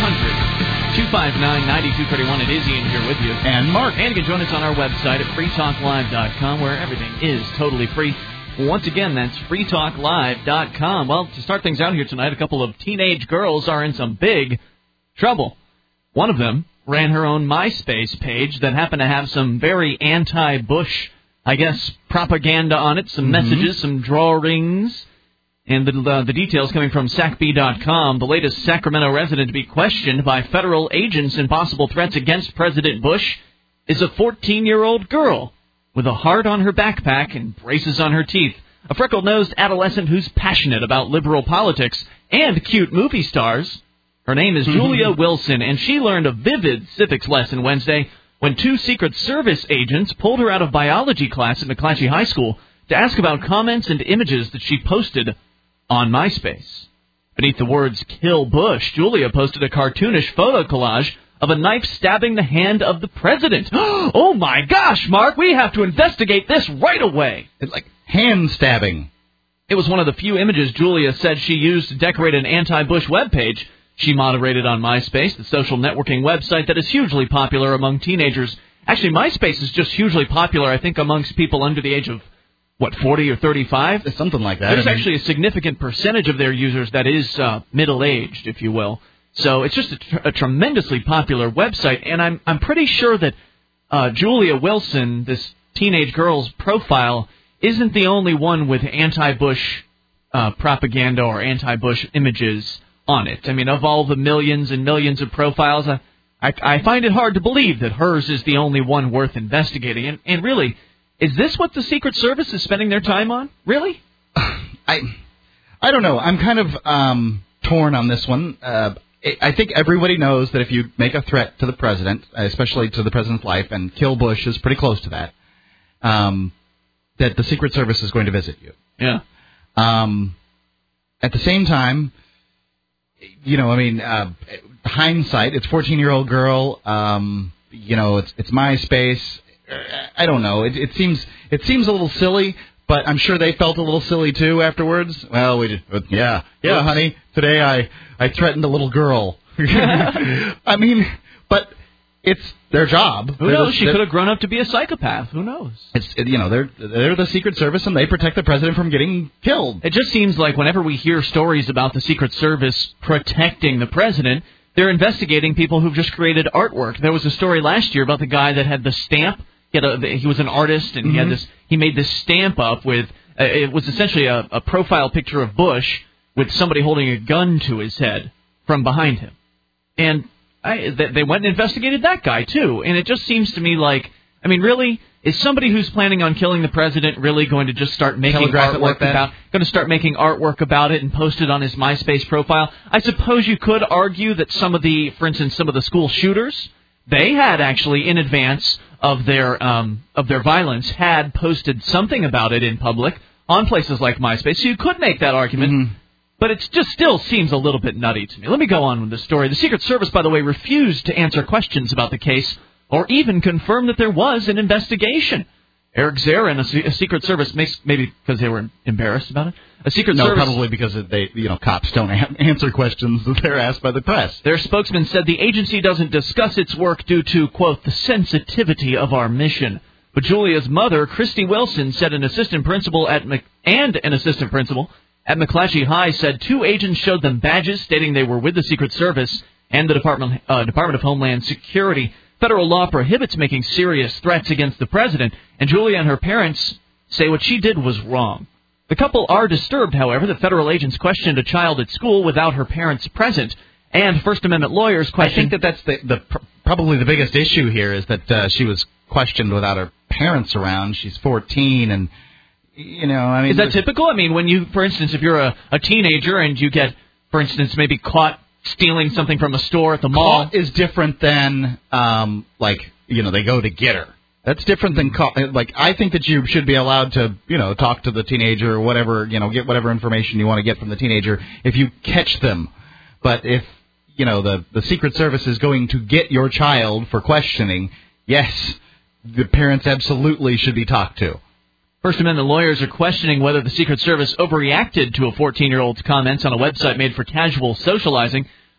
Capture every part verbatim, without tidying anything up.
hundred, two five nine, nine two three one. It is Ian here with you. And Mark. And you can join us on our website at free talk live dot com, where everything is totally free. Once again, that's free talk live dot com. Well, to start things out here tonight, a couple of teenage girls are in some big trouble. One of them ran her own MySpace page that happened to have some very anti-Bush, I guess, propaganda on it, some mm-hmm. messages, some drawings. And the, uh, the details coming from S A C B dot com, the latest Sacramento resident to be questioned by federal agents in possible threats against President Bush is a fourteen-year-old girl with a heart on her backpack and braces on her teeth. A freckle-nosed adolescent who's passionate about liberal politics and cute movie stars. Her name is Julia Wilson, and she learned a vivid civics lesson Wednesday when two Secret Service agents pulled her out of biology class at McClatchy High School to ask about comments and images that she posted on MySpace. Beneath the words, "Kill Bush," Julia posted a cartoonish photo collage of a knife stabbing the hand of the president. Oh my gosh, Mark, we have to investigate this right away. It's like hand stabbing. It was one of the few images Julia said she used to decorate an anti-Bush webpage she moderated on MySpace, the social networking website that is hugely popular among teenagers. Actually, MySpace is just hugely popular, I think, amongst people under the age of what, forty or thirty-five? Something like that. There's I mean, actually a significant percentage of their users that is uh, middle-aged, if you will. So it's just a, tr- a tremendously popular website, and I'm I'm pretty sure that uh, Julia Wilson, this teenage girl's profile, isn't the only one with anti-Bush uh, propaganda or anti-Bush images on it. I mean, of all the millions and millions of profiles, I, I, I find it hard to believe that hers is the only one worth investigating. And, and really, is this what the Secret Service is spending their time on? Really? I I don't know. I'm kind of um, torn on this one. Uh, I think everybody knows that if you make a threat to the president, especially to the president's life, and kill Bush is pretty close to that, um, that the Secret Service is going to visit you. Yeah. Um, at the same time, you know, I mean, uh, hindsight, it's a fourteen-year-old girl. Um, you know, it's it's MySpace. I don't know. It, it seems it seems a little silly, but I'm sure they felt a little silly too afterwards. Well, we did, yeah, yeah, Oops. honey. Today I, I threatened a little girl. I mean, but it's their job. Who they're knows? The, she could have grown up to be a psychopath. Who knows? It's you know they're they're the Secret Service and they protect the president from getting killed. It just seems like whenever we hear stories about the Secret Service protecting the president, they're investigating people who've just created artwork. There was a story last year about the guy that had the stamp. He, had a, he was an artist, and mm-hmm. he had this. He made this stamp up with. Uh, it was essentially a, a profile picture of Bush with somebody holding a gun to his head from behind him, and I, they went and investigated that guy too. And it just seems to me like, I mean, really, is somebody who's planning on killing the president really going to just start making Telegraph artwork like about, going to start making artwork about it and post it on his MySpace profile? I suppose you could argue that some of the, for instance, some of the school shooters, they had actually in advance of their um, of their violence had posted something about it in public on places like MySpace. So you could make that argument. Mm-hmm. But it just still seems a little bit nutty to me. Let me go on with the story. The Secret Service, by the way, refused to answer questions about the case or even confirm that there was an investigation. Eric Zarin, a, a Secret Service, maybe because they were embarrassed about it. A Secret no, Service, probably because they, you know, cops don't answer questions that they're asked by the press. Their spokesman said the agency doesn't discuss its work due to, quote, the sensitivity of our mission. But Julia's mother, Christy Wilson, said an assistant principal at Mc, and an assistant principal at McClatchy High said two agents showed them badges stating they were with the Secret Service and the Department uh, Department of Homeland Security. Federal law prohibits making serious threats against the president, and Julia and her parents say what she did was wrong. The couple are disturbed, however, that federal agents questioned a child at school without her parents present, and First Amendment lawyers question... I think that that's the, the probably the biggest issue here is that uh, she was questioned without her parents around. She's fourteen, and, you know, I mean... Is that typical? I mean, when you, for instance, if you're a, a teenager and you get, for instance, maybe caught stealing something from a store at the mall... Caught is different than, um, like, you know, they go to get her. That's different than, call, like, I think that you should be allowed to, you know, talk to the teenager or whatever, you know, get whatever information you want to get from the teenager if you catch them. But if, you know, the, the Secret Service is going to get your child for questioning, yes, the parents absolutely should be talked to. First Amendment lawyers are questioning whether the Secret Service overreacted to a fourteen-year-old's comments on a website made for casual socializing.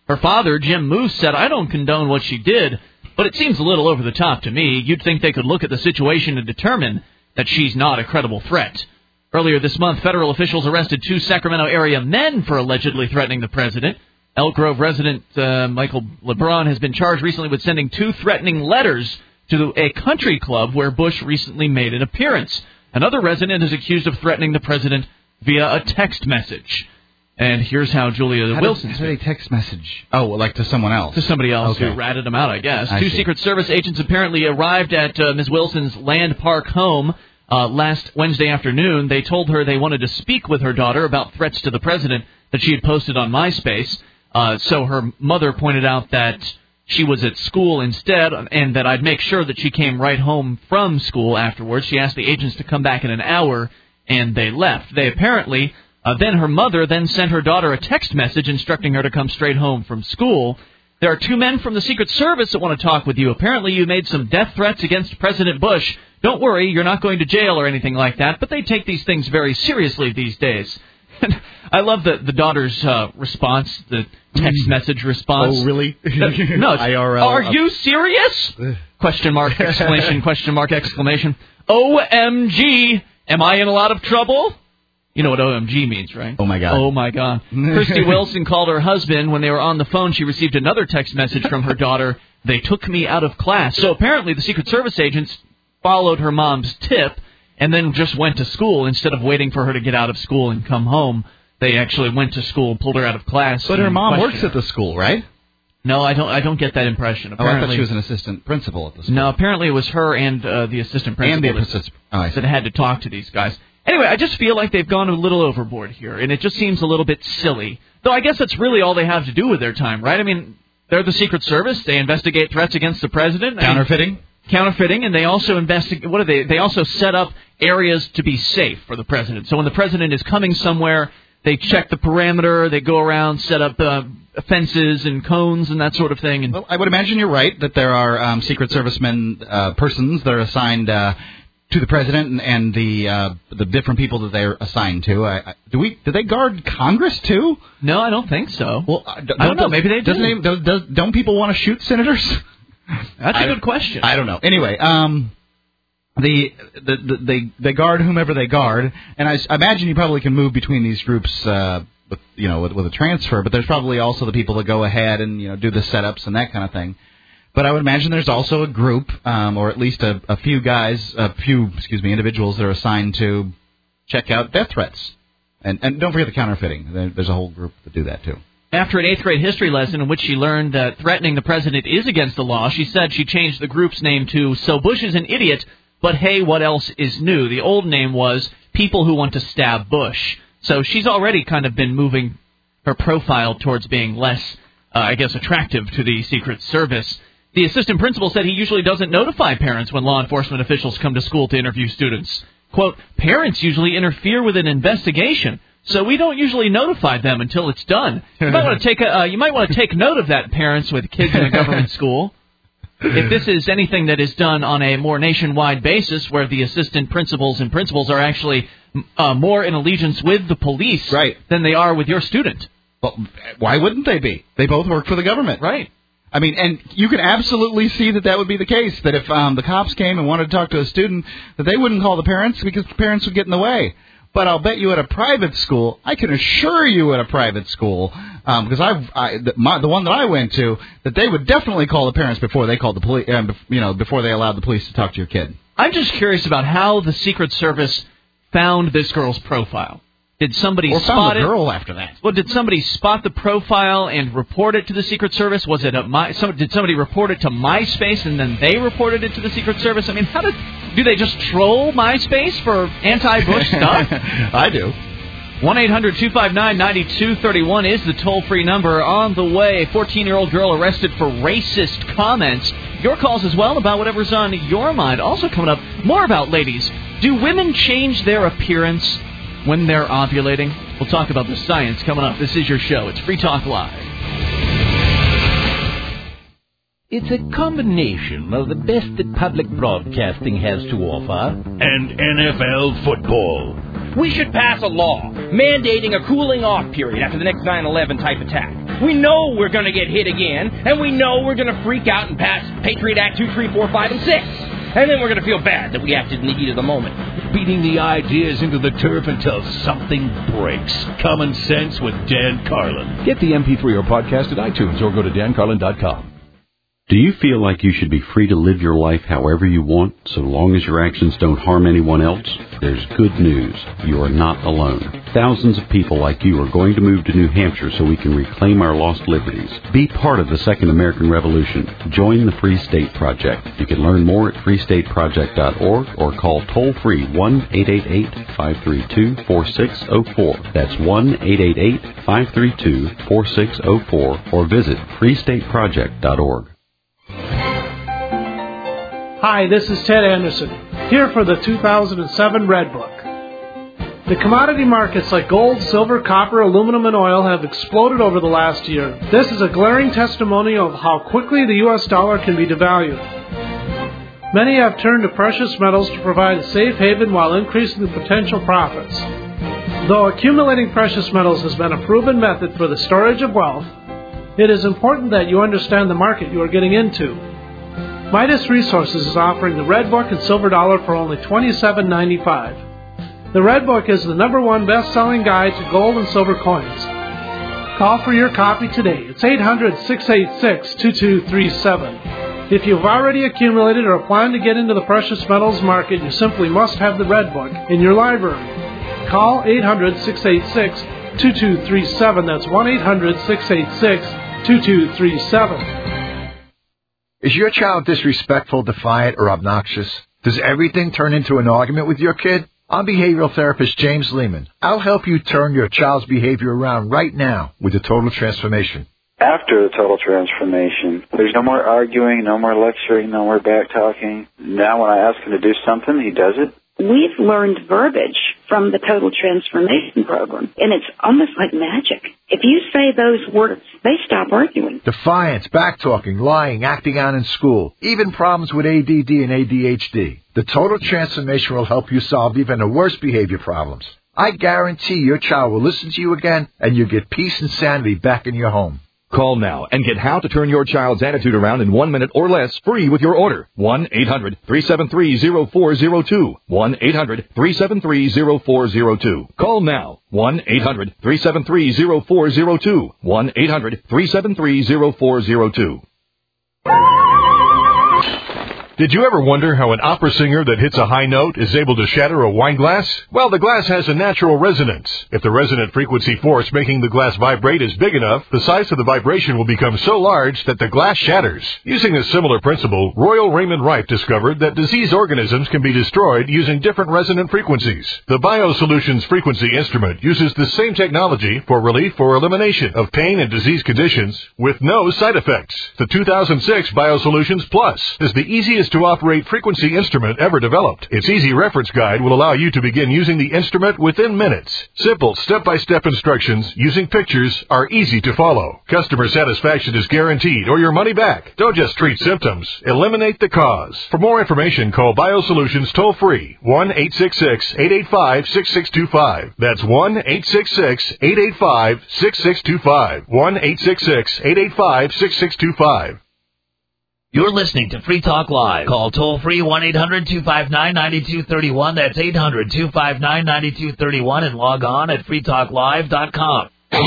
Her father, Jim Moose, said, "I don't condone what she did, but it seems a little over the top to me. You'd think they could look at the situation and determine that she's not a credible threat." Earlier this month, federal officials arrested two Sacramento area men for allegedly threatening the president. Elk Grove resident uh, Michael LeBron has been charged recently with sending two threatening letters to a country club where Bush recently made an appearance. Another resident is accused of threatening the president via a text message. And here's how Julia how Wilson... How did they text message? Oh, like to someone else? To somebody else okay. who ratted him out, I guess. I Two see. Secret Service agents apparently arrived at uh, Miz Wilson's Land Park home uh, last Wednesday afternoon. They told her they wanted to speak with her daughter about threats to the president that she had posted on MySpace. Uh, so her mother pointed out that she was at school instead, and that I'd make sure that she came right home from school afterwards. She asked the agents to come back in an hour, and they left. They apparently... Uh, then her mother then sent her daughter a text message instructing her to come straight home from school. There are two men from the Secret Service that want to talk with you. Apparently you made some death threats against President Bush. Don't worry, you're not going to jail or anything like that, but they take these things very seriously these days. And I love the, the daughter's uh, response, the text message response. Oh, really? Uh, no, I R L. Are you serious? Question mark, exclamation, question mark, exclamation. O M G, am I in a lot of trouble? You know what O M G means, right? Oh, my God. Oh, my God. Christy Wilson called her husband. When they were on the phone, she received another text message from her daughter. They took me out of class. So apparently the Secret Service agents followed her mom's tip and then just went to school instead of waiting for her to get out of school and come home. They actually went to school, pulled her out of class. But her mom works at the school, right? No, I don't. I don't get that impression. Apparently, oh, I thought she was an assistant principal at the school. No, apparently it was her and uh, the assistant principal and the assistant, oh, that had to talk to these guys. Anyway, I just feel like they've gone a little overboard here, and it just seems a little bit silly. Though I guess that's really all they have to do with their time, right? I mean, they're the Secret Service. They investigate threats against the president. Counterfeiting? I mean, counterfeiting, and they also investigate. What are they? They also set up areas to be safe for the president. So when the president is coming somewhere, they check the perimeter. They go around, set up uh, fences and cones and that sort of thing. And well, I would imagine you're right that there are um, Secret Servicemen uh, persons that are assigned uh, to the president and, and the uh, the different people that they're assigned to. I, I, do we? Do they guard Congress too? No, I don't think so. Well, uh, don't, I don't know. Maybe they do. Doesn't does, does, don't people want to shoot senators? That's a I, good question. I don't know. Anyway, um, the, the, the they they guard whomever they guard, and I, I imagine you probably can move between these groups, uh, with you know, with, with a transfer. But there's probably also the people that go ahead and you know do the setups and that kind of thing. But I would imagine there's also a group, um, or at least a, a few guys, a few, excuse me, individuals that are assigned to check out death threats. And and don't forget the counterfeiting. There's a whole group that do that, too. After an eighth grade history lesson in which she learned that threatening the president is against the law, she said she changed the group's name to So Bush is an Idiot, but hey, what else is new? The old name was People Who Want to Stab Bush. So she's already kind of been moving her profile towards being less, uh, I guess, attractive to the Secret Service. The assistant principal said he usually doesn't notify parents when law enforcement officials come to school to interview students. Quote, parents usually interfere with an investigation, so we don't usually notify them until it's done. You might want to take a, uh, you might want to take note of that, parents with kids in a government school. If this is anything that is done on a more nationwide basis where the assistant principals and principals are actually uh, more in allegiance with the police right. than they are with your student. Well, why wouldn't they be? They both work for the government. Right. I mean, and you can absolutely see that that would be the case, that if um, the cops came and wanted to talk to a student, that they wouldn't call the parents because the parents would get in the way. But I'll bet you at a private school, I can assure you at a private school, um, because I've I, the, my, the one that I went to, that they would definitely call the parents before they called the police, uh, you know, before they allowed the police to talk to your kid. I'm just curious about how the Secret Service found this girl's profile. Did somebody or spot found it? the girl after that? Well, did somebody spot the profile and report it to the Secret Service? Was it a my? Some, did somebody report it to MySpace and then they reported it to the Secret Service? I mean, how did do they just troll MySpace for anti-Bush stuff? I do. one eight hundred two five nine nine two three one is the toll-free number. On the way, a fourteen-year-old girl arrested for racist comments. Your calls as well about whatever's on your mind. Also coming up, more about ladies. Do women change their appearance when they're ovulating? We'll talk about the science coming up. This is your show. It's Free Talk Live. It's a combination of the best that public broadcasting has to offer and N F L football. We should pass a law mandating a cooling-off period after the next nine eleven type attack. We know we're going to get hit again, and we know we're going to freak out and pass Patriot Act two, three, four, five, and six. And then we're going to feel bad that we acted in the heat of the moment. Beating the ideas into the turf until something breaks. Common Sense with Dan Carlin. Get the M P three or podcast at iTunes or go to dan carlin dot com. Do you feel like you should be free to live your life however you want, so long as your actions don't harm anyone else? There's good news. You are not alone. Thousands of people like you are going to move to New Hampshire so we can reclaim our lost liberties. Be part of the Second American Revolution. Join the Free State Project. You can learn more at free state project dot org or call toll-free one eight eight eight, five three two, four six zero four. That's one eight eight eight, five three two, four six zero four or visit free state project dot org. Hi, this is Ted Anderson, here for the two thousand seven Red Book. The commodity markets like gold, silver, copper, aluminum, and oil have exploded over the last year. This is a glaring testimony of how quickly the U S dollar can be devalued. Many have turned to precious metals to provide a safe haven while increasing the potential profits. Though accumulating precious metals has been a proven method for the storage of wealth, it is important that you understand the market you are getting into. Midas Resources is offering the Red Book and Silver Dollar for only twenty-seven ninety-five. The Red Book is the number one best-selling guide to gold and silver coins. Call for your copy today. It's eight hundred, six eight six, two two three seven. If you've already accumulated or plan to get into the precious metals market, you simply must have the Red Book in your library. Call eight hundred, six eight six, two two three seven. That's one eight hundred, six eight six, two two three seven. Is your child disrespectful, defiant, or obnoxious? Does everything turn into an argument with your kid? I'm behavioral therapist James Lehman. I'll help you turn your child's behavior around right now with the Total Transformation. After the Total Transformation, there's no more arguing, no more lecturing, no more back-talking. Now when I ask him to do something, he does it. We've learned verbiage from the Total Transformation Program, and it's almost like magic. If you say those words, they stop arguing. Defiance, back-talking, lying, acting out in school, even problems with A D D and A D H D. The Total Transformation will help you solve even the worst behavior problems. I guarantee your child will listen to you again, and you'll get peace and sanity back in your home. Call now and get how to turn your child's attitude around in one minute or less free with your order. one eight hundred, three seven three, zero four zero two. one eight hundred, three seven three, zero four zero two. Call now. one eight hundred, three seven three, zero four zero two. one eight hundred, three seven three, zero four zero two. Did you ever wonder how an opera singer that hits a high note is able to shatter a wine glass? Well, the glass has a natural resonance. If the resonant frequency force making the glass vibrate is big enough, the size of the vibration will become so large that the glass shatters. Using a similar principle, Royal Raymond Rife discovered that disease organisms can be destroyed using different resonant frequencies. The BioSolutions frequency instrument uses the same technology for relief or elimination of pain and disease conditions with no side effects. The two thousand six BioSolutions Plus is the easiest to operate frequency instrument ever developed. Its easy reference guide will allow you to begin using the instrument within minutes. Simple step-by-step instructions using pictures are easy to follow. Customer satisfaction is guaranteed or your money back. Don't just treat symptoms, eliminate the cause. For more information, call BioSolutions toll-free one eight six six, eight eight five, six six two five. That's one eight six six, eight eight five, six six two five. one eight six six, eight eight five, six six two five. You're listening to Free Talk Live. Call toll-free one eight hundred, two five nine, nine two three one. That's eight hundred, two five nine, nine two three one and log on at free talk live dot com. This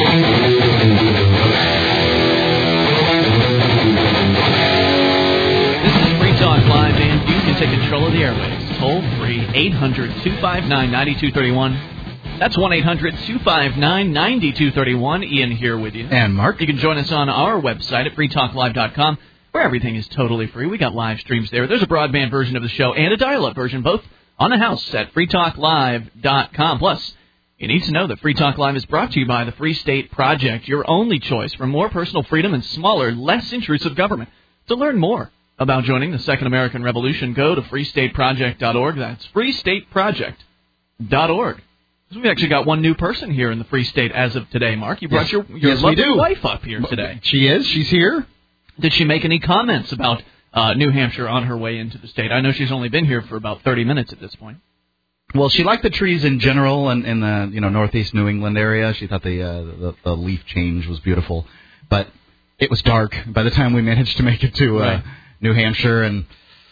is Free Talk Live, and you can take control of the airwaves. Toll-free, eight hundred, two five nine, nine two three one. That's one eight hundred, two five nine, nine two three one. Ian here with you. And Mark. You can join us on our website at free talk live dot com. Where everything is totally free. We got live streams there. There's a broadband version of the show and a dial-up version, both on the house at free talk live dot com. Plus, you need to know that Free Talk Live is brought to you by the Free State Project, your only choice for more personal freedom and smaller, less intrusive government. To learn more about joining the Second American Revolution, go to free state project dot org. That's free state project dot org. We've actually got one new person here in the Free State as of today, Mark. You brought yes. your, your yes, lovely wife up here today. She is. She's here. Did she make any comments about uh, New Hampshire on her way into the state? I know she's only been here for about thirty minutes at this point. Well, she liked the trees in general and in the you know northeast New England area. She thought the, uh, the the leaf change was beautiful, but it was dark by the time we managed to make it to uh, right. New Hampshire, and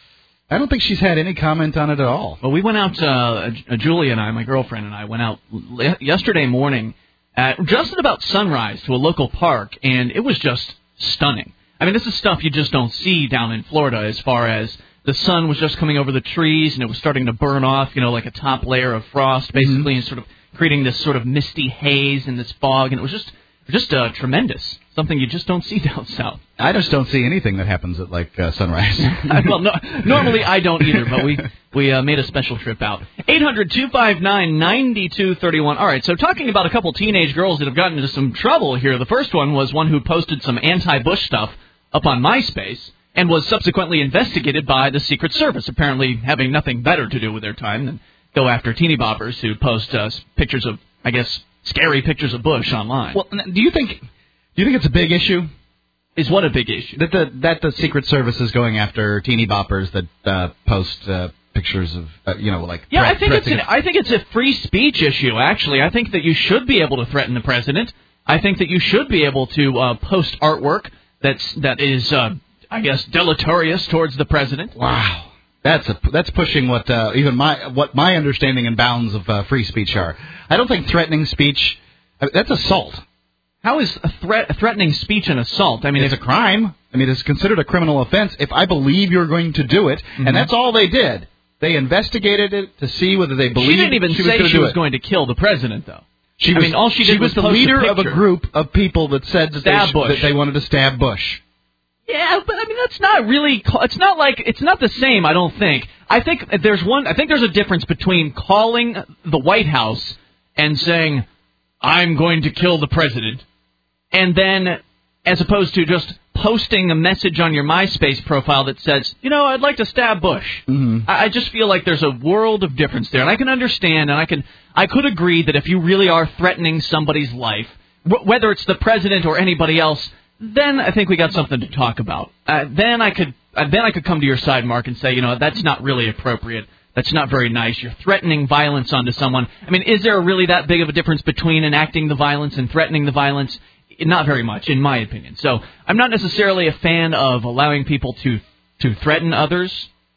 I don't think she's had any comment on it at all. Well, we went out, uh, Julia and I, my girlfriend and I, went out yesterday morning at just at about sunrise to a local park, and it was just stunning. I mean, this is stuff you just don't see down in Florida as far as the sun was just coming over the trees, and it was starting to burn off, you know, like a top layer of frost, basically, mm-hmm. and sort of creating this sort of misty haze and this fog, and it was just just uh, tremendous. Something you just don't see down south. I just don't see anything that happens at, like, uh, sunrise. well, no, normally I don't either, but we, we uh, made a special trip out. eight hundred two five nine nine two three one. All right, so talking about a couple teenage girls that have gotten into some trouble here. The first one was one who posted some anti-Bush stuff up on MySpace and was subsequently investigated by the Secret Service, apparently having nothing better to do with their time than go after teeny boppers who post uh, pictures of, I guess, scary pictures of Bush online. Well, do you think... Do you think it's a big issue? Is what a big issue? That the that the Secret Service is going after teeny boppers that uh, post uh, pictures of, uh, you know, like... Yeah, threat, I think it's an, I think it's a free speech issue, actually. I think that you should be able to threaten the president. I think that you should be able to uh, post artwork that's, that is, uh, I guess, deleterious towards the president. Wow. That's a, that's pushing what uh, even my what my understanding and bounds of uh, free speech are. I don't think threatening speech... That's assault. How is a threat, threatening speech an assault? I mean, it's a crime. I mean, it's considered a criminal offense if I believe you're going to do it, mm-hmm. and that's all they did. They investigated it to see whether they believed she didn't even she say was she was it. going to kill the president, though. She I was, mean, all she did she was, was the post leader a of a group of people that said that they, sh- that they wanted to stab Bush. Yeah, but I mean, that's not really. It's not like it's not the same. I don't think. I think there's one. I think there's a difference between calling the White House and saying, "I'm going to kill the president." And then, as opposed to just posting a message on your MySpace profile that says, you know, I'd like to stab Bush. Mm-hmm. I, I just feel like there's a world of difference there. And I can understand, and I can, I could agree that if you really are threatening somebody's life, w- whether it's the president or anybody else, then I think we got something to talk about. Uh, then I could, uh, then I could come to your side, Mark, and say, you know, that's not really appropriate. That's not very nice. You're threatening violence onto someone. I mean, is there really that big of a difference between enacting the violence and threatening the violence? Not very much, in my opinion. So I'm not necessarily a fan of allowing people to to threaten others,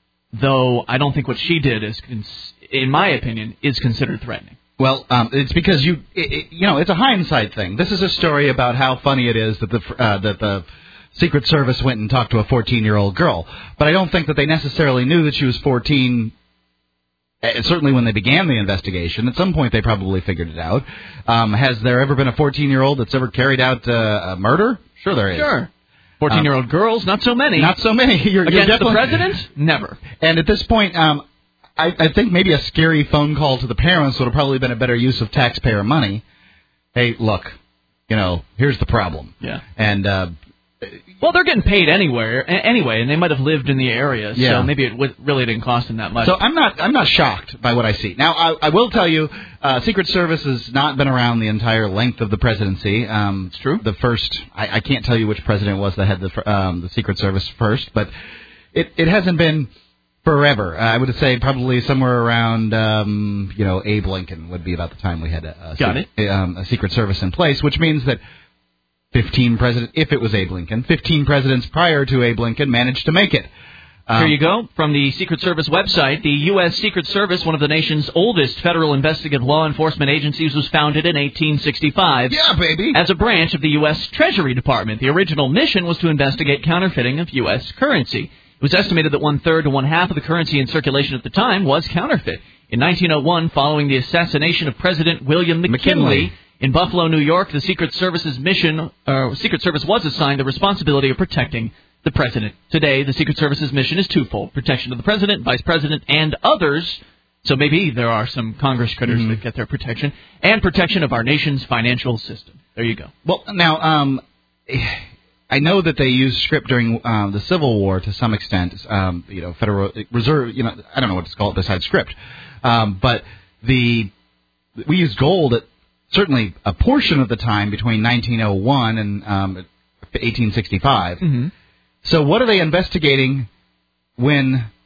though I don't think what she did is, in my opinion, is considered threatening. Well, um, it's because you, it, it, you know, it's a hindsight thing. This is a story about how funny it is that the uh, that the Secret Service went and talked to a fourteen-year-old girl. But I don't think that they necessarily knew that she was fourteen. Uh, certainly when they began the investigation. At some point they probably figured it out. Um, has there ever been a fourteen-year-old that's ever carried out uh, a murder? Sure there is. Sure. fourteen-year-old um, girls, not so many. Not so many. You're, Against you're the president? Never. And at this point, um, I, I think maybe a scary phone call to the parents would have probably been a better use of taxpayer money. Hey, look, you know, here's the problem. Yeah. And... Uh, Well, they're getting paid anywhere, anyway, and they might have lived in the area, so yeah. maybe it w- really didn't cost them that much. So I'm not I'm not shocked by what I see. Now, I, I will tell you, uh, Secret Service has not been around the entire length of the presidency. Um, it's true. The first, I, I can't tell you which president was that had the um, the Secret Service first, but it, it hasn't been forever. Uh, I would say probably somewhere around, um, you know, Abe Lincoln would be about the time we had a, a, Got se- it. Um, a Secret Service in place, which means that fifteen presidents, if it was Abe Lincoln, fifteen presidents prior to Abe Lincoln managed to make it. Um, Here you go. From the Secret Service website, the U S. Secret Service, one of the nation's oldest federal investigative law enforcement agencies, was founded in eighteen sixty-five. Yeah, baby. As a branch of the U S. Treasury Department. The original mission was to investigate counterfeiting of U S currency. It was estimated that one-third to one-half of the currency in circulation at the time was counterfeit. In nineteen oh one, following the assassination of President William McKinley, McKinley. in Buffalo, New York, the Secret Service's mission, uh, Secret Service was assigned the responsibility of protecting the president. Today, the Secret Service's mission is twofold: protection of the president, vice president, and others. So maybe there are some Congress critters mm-hmm. that get their protection, and protection of our nation's financial system. There you go. Well, now, um, I know that they used script during uh, the Civil War to some extent. Um, you know, Federal Reserve. You know, I don't know what to call it besides script. Um, but the we used gold at certainly a portion of the time between nineteen oh one and um, eighteen sixty-five. Mm-hmm. So what are they investigating when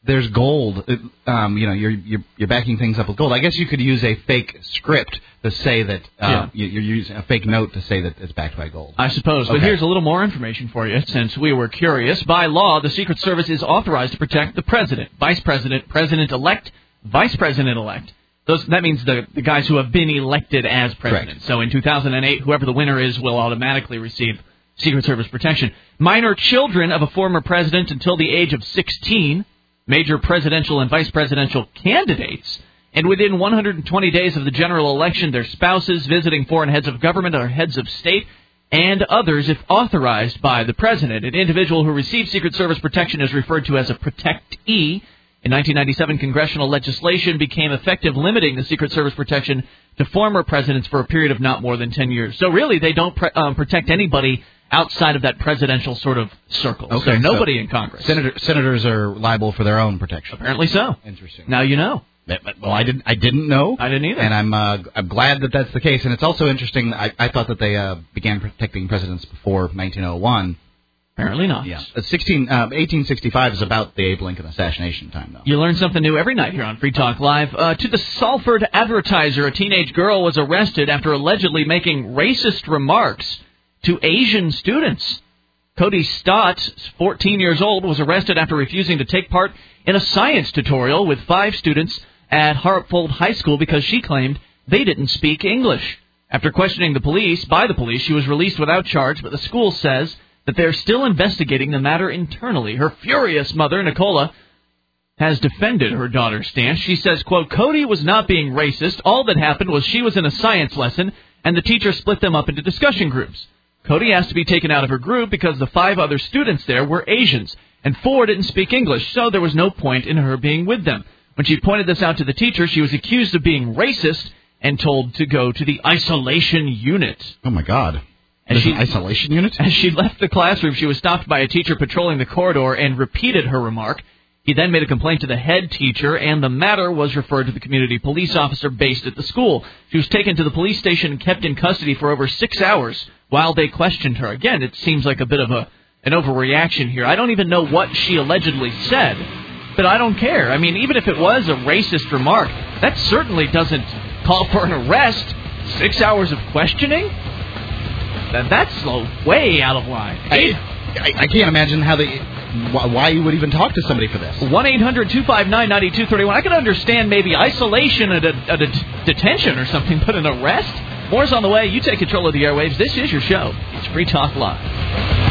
there's gold. Um, you know, you're, you're you're backing things up with gold. I guess you could use a fake script to say that uh, Yeah. you- you're using a fake note to say that it's backed by gold. I suppose. But Okay. here's a little more information for you, since we were curious. By law, the Secret Service is authorized to protect the president, vice president, president-elect, vice president-elect. Those, that means the, the guys who have been elected as president. Correct. So in two thousand eight, whoever the winner is will automatically receive Secret Service protection. Minor children of a former president until the age of sixteen, major presidential and vice presidential candidates, and within one hundred twenty days of the general election, their spouses, visiting foreign heads of government or heads of state, and others if authorized by the president. An individual who receives Secret Service protection is referred to as a protectee. In nineteen ninety-seven, congressional legislation became effective, limiting the Secret Service protection to former presidents for a period of not more than ten years. So really, they don't pre- um, protect anybody outside of that presidential sort of circle. Okay, so so nobody in Congress. Senator, senators are liable for their own protection. Apparently so. Interesting. Now you know. That- but- Well, I didn't. I didn't know. I didn't either. And I'm. Uh, I'm glad that that's the case. And it's also interesting. I, I thought that they uh, began protecting presidents before nineteen oh one. Apparently not. Yeah. Uh, sixteen, uh, eighteen sixty-five is about the Abe Lincoln assassination time, though. You learn something new every night here on Free Talk Live. Uh, to the Salford Advertiser, a teenage girl was arrested after allegedly making racist remarks to Asian students. Cody Stott, fourteen years old, was arrested after refusing to take part in a science tutorial with five students at Hartfold High School because she claimed they didn't speak English. After questioning the police, by the police, she was released without charge, but the school says that they're still investigating the matter internally. Her furious mother, Nicola, has defended her daughter's stance. She says, quote, Cody was not being racist. All that happened was she was in a science lesson, and the teacher split them up into discussion groups. Cody asked to be taken out of her group because the five other students there were Asians, and four didn't speak English, so there was no point in her being with them. When she pointed this out to the teacher, she was accused of being racist and told to go to the isolation unit. Oh, my God. As There's she, an isolation unit? As she left the classroom, she was stopped by a teacher patrolling the corridor and repeated her remark. He then made a complaint to the head teacher, and the matter was referred to the community police officer based at the school. She was taken to the police station and kept in custody for over six hours while they questioned her. Again, it seems like a bit of a an overreaction here. I don't even know what she allegedly said, but I don't care. I mean, even if it was a racist remark, that certainly doesn't call for an arrest. Six hours of questioning? That, that's uh, way out of line. I, I, I can't imagine how they... why you would even talk to somebody for this. one eight hundred two five nine nine two three one. I can understand maybe isolation at a, at a d- detention or something, but an arrest? More's on the way. You take control of the airwaves. This is your show. It's Free Talk Live.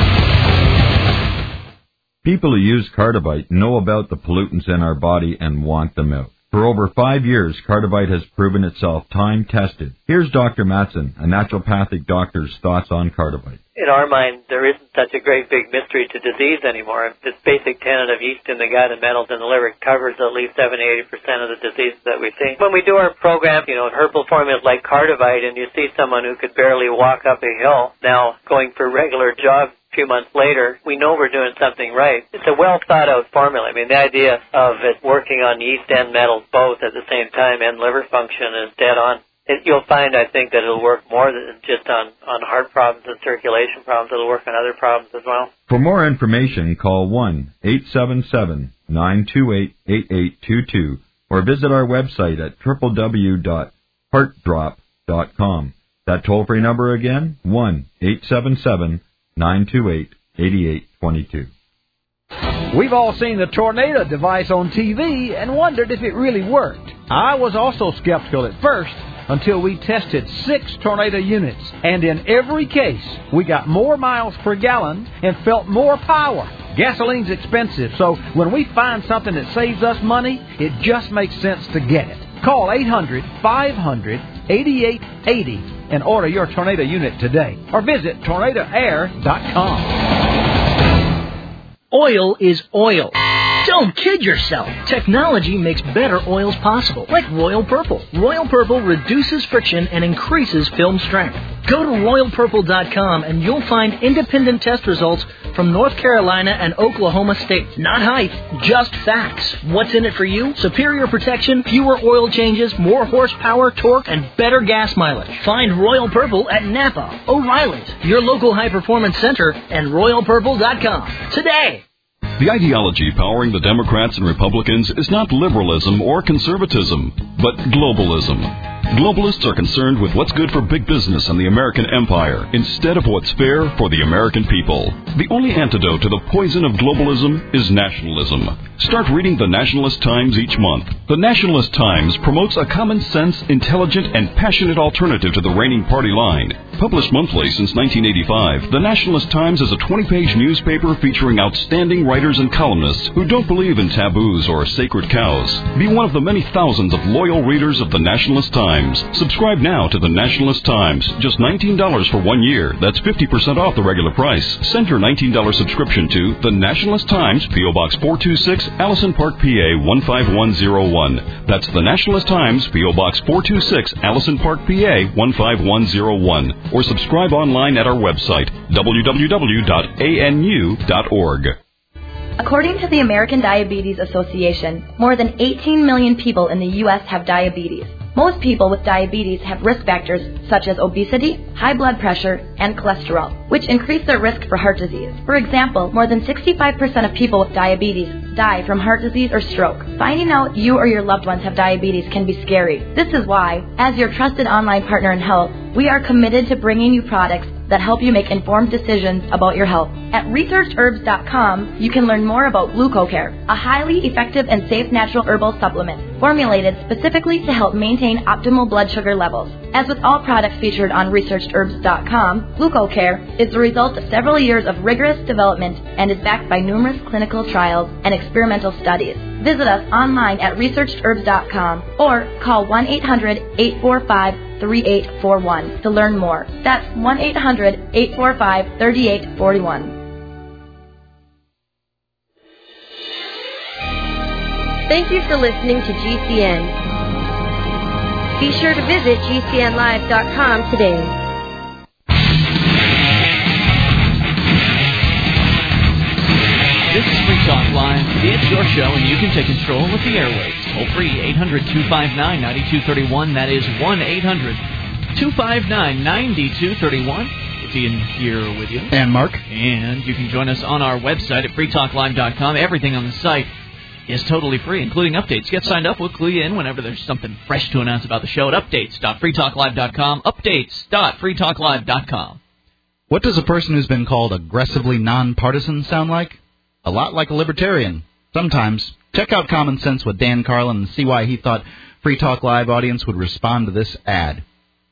People who use Cardivite know about the pollutants in our body and want them out. For over five years, Cardivite has proven itself time-tested. Here's Doctor Matson, a naturopathic doctor's thoughts on Cardivite. In our mind, there isn't such a great big mystery to disease anymore. This basic tenet of yeast in the gut and metals in the liver covers at least seventy to eighty percent of the diseases that we see. When we do our program, you know, in herbal formulas like Cardivite, and you see someone who could barely walk up a hill now going for regular jogs a few months later, we know we're doing something right. It's a well-thought-out formula. I mean, the idea of it working on yeast and metals both at the same time and liver function is dead on. It, you'll find, I think, that it'll work more than just on, on heart problems and circulation problems. It'll work on other problems as well. For more information, call one eight seven seven nine two eight eight eight two two or visit our website at w w w dot heart drop dot com. That toll-free number again, one eight seven seven nine two eight eight eight two two. We've all seen the tornado device on T V and wondered if it really worked. I was also skeptical at first until we tested six tornado units, and in every case, we got more miles per gallon and felt more power. Gasoline's expensive, so when we find something that saves us money, it just makes sense to get it. Call eight hundred five hundred eighty-eight eighty and order your tornado unit today, or visit tornado air dot com. Oil is oil. Don't kid yourself. Technology makes better oils possible, like Royal Purple. Royal Purple reduces friction and increases film strength. Go to royal purple dot com and you'll find independent test results from North Carolina and Oklahoma states. Not hype, just facts. What's in it for you? Superior protection, fewer oil changes, more horsepower, torque, and better gas mileage. Find Royal Purple at Napa, O'Reilly's, your local high-performance center, and royal purple dot com today. The ideology powering the Democrats and Republicans is not liberalism or conservatism, but globalism. Globalists are concerned with what's good for big business and the American empire instead of what's fair for the American people. The only antidote to the poison of globalism is nationalism. Start reading the Nationalist Times each month. The Nationalist Times promotes a common-sense, intelligent, and passionate alternative to the reigning party line. Published monthly since nineteen eighty-five, the Nationalist Times is a twenty-page newspaper featuring outstanding writers and columnists who don't believe in taboos or sacred cows. Be one of the many thousands of loyal readers of the Nationalist Times. Subscribe now to the Nationalist Times. Just nineteen dollars for one year. That's fifty percent off the regular price. Send your nineteen dollars subscription to the Nationalist Times, P O Box four two six, Allison Park, P A one five one zero one. That's the Nationalist Times, P O Box four two six, Allison Park, P A one five one zero one. Or subscribe online at our website, w w w dot a n u dot org. According to the American Diabetes Association, more than eighteen million people in the U S have diabetes. Most people with diabetes have risk factors such as obesity, high blood pressure, and cholesterol, which increase their risk for heart disease. For example, more than sixty-five percent of people with diabetes die from heart disease or stroke. Finding out you or your loved ones have diabetes can be scary. This is why, as your trusted online partner in health, we are committed to bringing you products that help you make informed decisions about your health. At researched herbs dot com, you can learn more about GlucoCare, a highly effective and safe natural herbal supplement formulated specifically to help maintain optimal blood sugar levels. As with all products featured on researched herbs dot com, GlucoCare is the result of several years of rigorous development and is backed by numerous clinical trials and experimental studies. Visit us online at researched herbs dot com or call one eight hundred, eight four five, three eight four one to learn more. That's one eight hundred, eight four five, three eight four one. Thank you for listening to G C N. Be sure to visit G C N live dot com today. This is Free Talk Live. It's your show, and you can take control of the airwaves. Toll free, eight hundred, two five nine, nine two three one. That is one eight hundred, two five nine, nine two three one. It's Ian here with you. And Mark. And you can join us on our website at free talk live dot com. Everything on the site is totally free, including updates. Get signed up. We'll clue you in whenever there's something fresh to announce about the show at updates dot free talk live dot com. updates dot free talk live dot com. What does a person who's been called aggressively nonpartisan sound like? A lot like a libertarian. Sometimes. Check out Common Sense with Dan Carlin and see why he thought Free Talk Live audience would respond to this ad.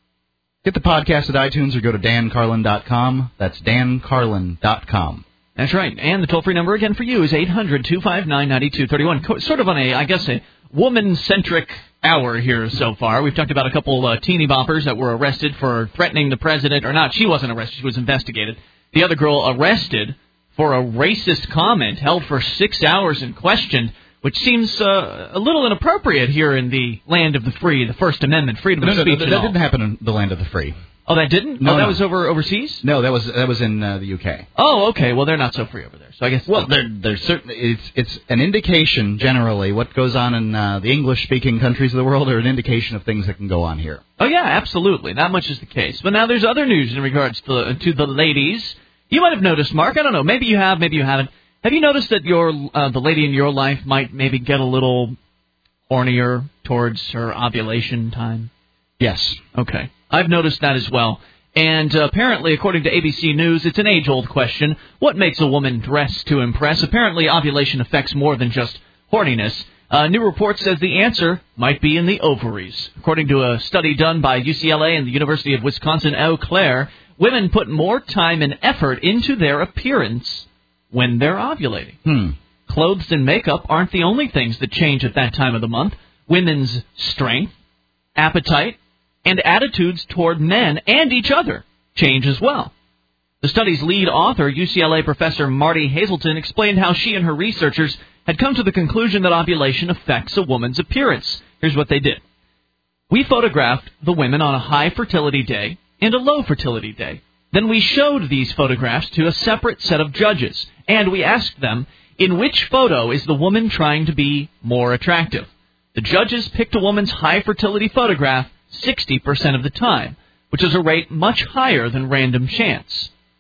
Get the podcast at iTunes or go to dan carlin dot com. That's dan carlin dot com. That's right. And the toll-free number again for you is eight hundred, two five nine, nine two three one. Sort of on a, I guess, a woman-centric hour here so far. We've talked about a couple uh, teeny boppers that were arrested for threatening the president. Or not, she wasn't arrested. She was investigated. The other girl arrested for a racist comment, held for six hours and questioned, which seems uh, a little inappropriate here in the land of the free, the First Amendment, freedom no, of no, speech. No, and that all. didn't happen in the land of the free. Oh, that didn't? No, oh, that no. was over overseas? No, that was that was in uh, the U K. Oh, okay. Well, they're not so free over there. So I guess. Well, they're they're certainly it's it's an indication generally what goes on in uh, the English-speaking countries of the world are an indication of things that can go on here. Oh yeah, absolutely. Not much is the case. But now there's other news in regards to to the ladies. You might have noticed, Mark. I don't know. Maybe you have. Maybe you haven't. Have you noticed that your uh, the lady in your life might maybe get a little hornier towards her ovulation time? Yes. Okay. I've noticed that as well. And uh, apparently, according to A B C News, it's an age-old question. What makes a woman dress to impress? Apparently, ovulation affects more than just horniness. A new report says the answer might be in the ovaries. According to a study done by U C L A and the University of Wisconsin-Eau Claire, women put more time and effort into their appearance when they're ovulating. Hmm. Clothes and makeup aren't the only things that change at that time of the month. Women's strength, appetite, and attitudes toward men and each other change as well. The study's lead author, U C L A professor Marty Hazelton, explained how she and her researchers had come to the conclusion that ovulation affects a woman's appearance. Here's what they did. We photographed the women on a high fertility day and a low fertility day. Then we showed these photographs to a separate set of judges, and we asked them, in which photo is the woman trying to be more attractive? The judges picked a woman's high fertility photograph sixty percent of the time, which is a rate much higher than random chance.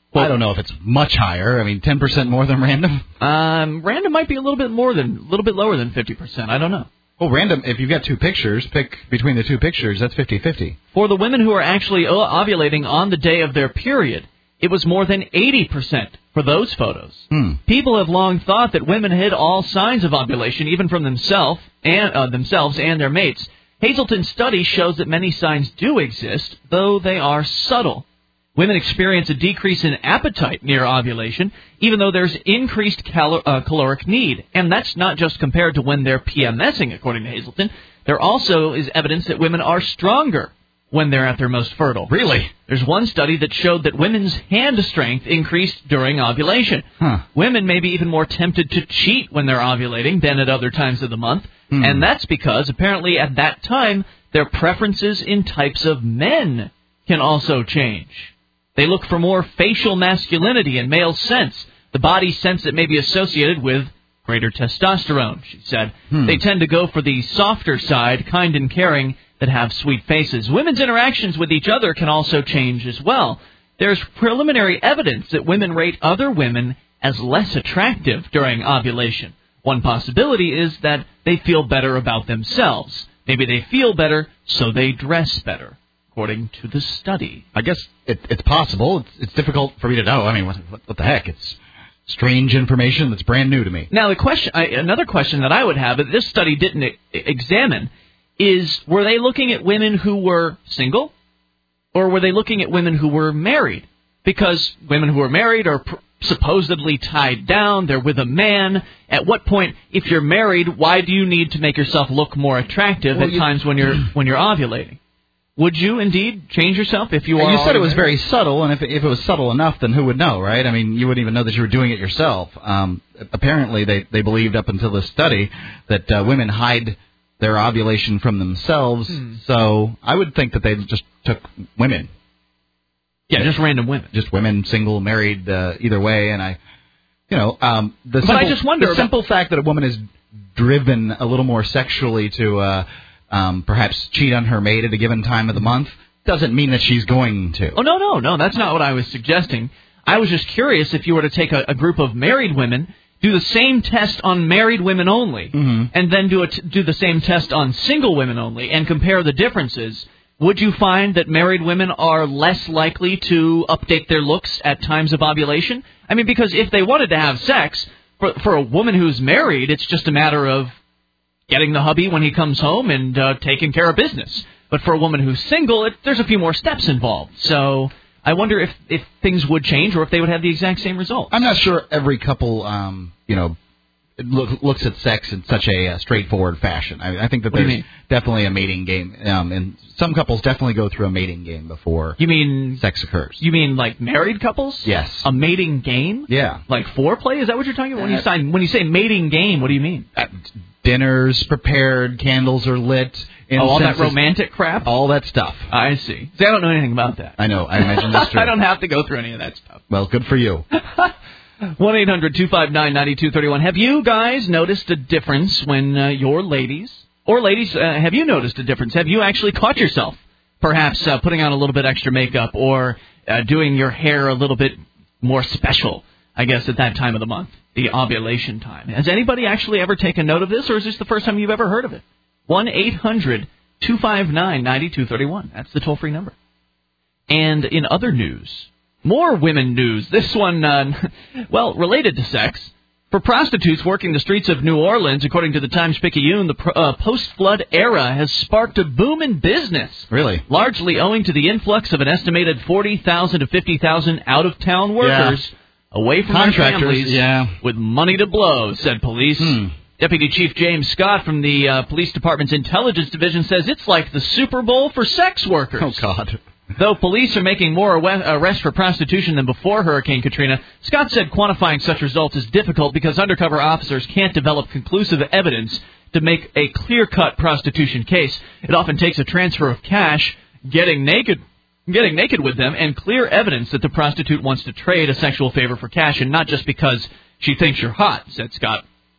Well, I don't know if it's much higher. I mean, ten percent more than random? Um, random might be a little bit more than, a little bit lower than fifty percent. I don't know. Well, random, if you've got two pictures, pick between the two pictures, that's fifty-fifty. For the women who are actually ovulating on the day of their period, it was more than eighty percent for those photos. Hmm. People have long thought that women hid all signs of ovulation, even from themselves and uh, themselves and their mates. Hazelton's study shows that many signs do exist, though they are subtle. Women experience a decrease in appetite near ovulation, even though there's increased cal- uh, caloric need. And that's not just compared to when they're PMSing, according to Hazelton. There also is evidence that women are stronger when they're at their most fertile. Really? There's one study that showed that women's hand strength increased during ovulation. Huh. Women may be even more tempted to cheat when they're ovulating than at other times of the month. Hmm. And that's because, apparently, at that time, their preferences in types of men can also change. They look for more facial masculinity and male sense, the body sense that may be associated with greater testosterone, she said. Hmm. They tend to go for the softer side, kind and caring, that have sweet faces. Women's interactions with each other can also change as well. There's preliminary evidence that women rate other women as less attractive during ovulation. One possibility is that they feel better about themselves. Maybe they feel better, so they dress better, according to the study. I guess it, it's possible. It's, it's difficult for me to know. I mean, what, what, what the heck? It's strange information that's brand new to me. Now, the question, I, another question that I would have that this study didn't e- examine is, were they looking at women who were single, or were they looking at women who were married? Because women who are married are pr- supposedly tied down, they're with a man. At what point, if you're married, why do you need to make yourself look more attractive well, at you, times when you're when you're ovulating? Would you indeed change yourself if you are? You said it was married? very subtle, and if if it was subtle enough, then who would know, right? I mean, you wouldn't even know that you were doing it yourself. Um, apparently, they they believed up until this study that uh, women hide their ovulation from themselves. Hmm. So I would think that they just took women. Yeah, just random women. Just women, single, married, uh, either way. And I, you know, um, the but simple, I just wonder the about, simple fact that a woman is driven a little more sexually to uh, um, perhaps cheat on her mate at a given time of the month doesn't mean that she's going to. Oh, no, no, no. That's not what I was suggesting. I was just curious if you were to take a, a group of married women, do the same test on married women only, mm-hmm. and then do, a t- do the same test on single women only, and compare the differences. Would you find that married women are less likely to update their looks at times of ovulation? I mean, because if they wanted to have sex, for, for a woman who's married, it's just a matter of getting the hubby when he comes home and uh, taking care of business. But for a woman who's single, it, there's a few more steps involved. So I wonder if, if things would change or if they would have the exact same result. I'm not sure every couple, um, you know, look, looks at sex in such a uh, straightforward fashion. I, I think that What do you there's mean? definitely a mating game, um, and some couples definitely go through a mating game before you mean sex occurs. You mean like married couples? Yes. A mating game? Yeah. Like foreplay? Is that what you're talking about? When you Uh, say when you say mating game, what do you mean? Uh, dinners prepared, candles are lit. Oh, all that incense is- romantic crap? All that stuff. I see. See, I don't know anything about that. I know. I imagine that's true. I don't have to go through any of that stuff. Well, good for you. one eight hundred two five nine nine two three one. Have you guys noticed a difference when uh, your ladies, or ladies, uh, have you noticed a difference? Have you actually caught yourself perhaps uh, putting on a little bit extra makeup or uh, doing your hair a little bit more special, I guess, at that time of the month, the ovulation time? Has anybody actually ever taken note of this, or is this the first time you've ever heard of it? one eight hundred two five nine nine two three one. That's the toll-free number. And in other news, more women news. This one, uh, well, related to sex. For prostitutes working the streets of New Orleans, according to the Times-Picayune, the uh, post-flood era has sparked a boom in business. Really? Largely owing to the influx of an estimated forty thousand to fifty thousand out-of-town workers Yeah. away from their Contractors, families yeah. with money to blow, said police. Hmm. Deputy Chief James Scott from the uh, Police Department's Intelligence Division says it's like the Super Bowl for sex workers. Oh, God. Though police are making more arrests for prostitution than before Hurricane Katrina, Scott said quantifying such results is difficult because undercover officers can't develop conclusive evidence to make a clear-cut prostitution case. It often takes a transfer of cash, getting naked, getting naked with them, and clear evidence that the prostitute wants to trade a sexual favor for cash, and not just because she thinks you're hot, said Scott.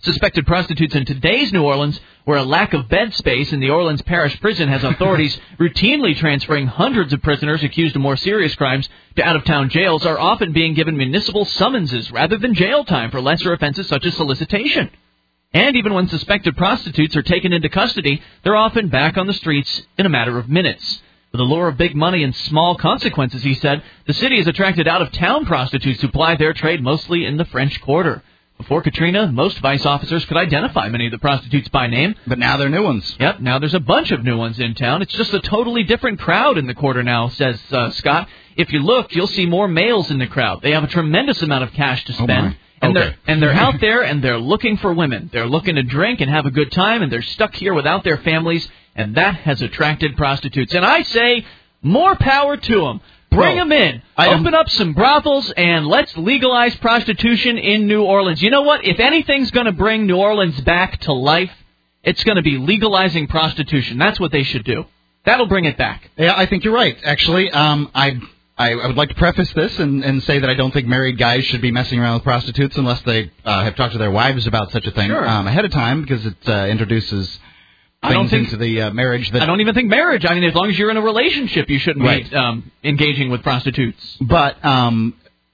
suspected prostitutes in today's New Orleans, where a lack of bed space in the Orleans Parish Prison has authorities routinely transferring hundreds of prisoners accused of more serious crimes to out-of-town jails, are often being given municipal summonses rather than jail time for lesser offenses such as solicitation. And even when suspected prostitutes are taken into custody, they're often back on the streets in a matter of minutes. With the lure of big money and small consequences, he said, the city has attracted out-of-town prostitutes who ply their trade mostly in the French Quarter. Before Katrina, most vice officers could identify many of the prostitutes by name. But now they're new ones. Yep, now there's a bunch of new ones in town. It's just a totally different crowd in the Quarter now, says uh, Scott. If you look, you'll see more males in the crowd. They have a tremendous amount of cash to spend. Oh and okay. they're and they're out there and they're looking for women. They're looking to drink and have a good time, and they're stuck here without their families, and that has attracted prostitutes. And I say, more power to them. Bring them in. I Open up some brothels, and let's legalize prostitution in New Orleans. You know what? If anything's going to bring New Orleans back to life, it's going to be legalizing prostitution. That's what they should do. That'll bring it back. Yeah, I think you're right. Actually, um, I, I I would like to preface this and, and say that I don't think married guys should be messing around with prostitutes unless they uh, have talked to their wives about such a thing Sure. um, ahead of time, because it uh, introduces I don't think into the uh, marriage that I don't even think marriage. I mean, as long as you're in a relationship, you shouldn't Right. be um, engaging with prostitutes. But um,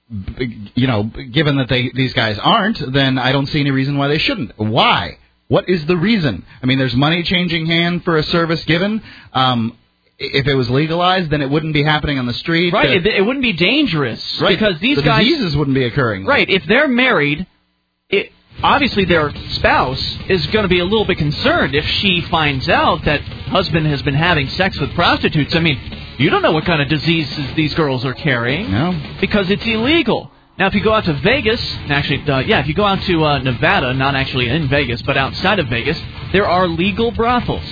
b- you know, given that they these guys aren't, then I don't see any reason why they shouldn't. Why? What is the reason? I mean, there's money changing hand for a service given. Um, if it was legalized, then it wouldn't be happening on the street. Right? Uh, It, it wouldn't be dangerous right. because these the guys diseases wouldn't be occurring. Right? If they're married, it. Obviously, their spouse is going to be a little bit concerned if she finds out that husband has been having sex with prostitutes. I mean, you don't know what kind of diseases these girls are carrying. No. Because it's illegal. Now, if you go out to Vegas, actually, uh, yeah, if you go out to uh, Nevada, not actually in Vegas, but outside of Vegas, there are legal brothels.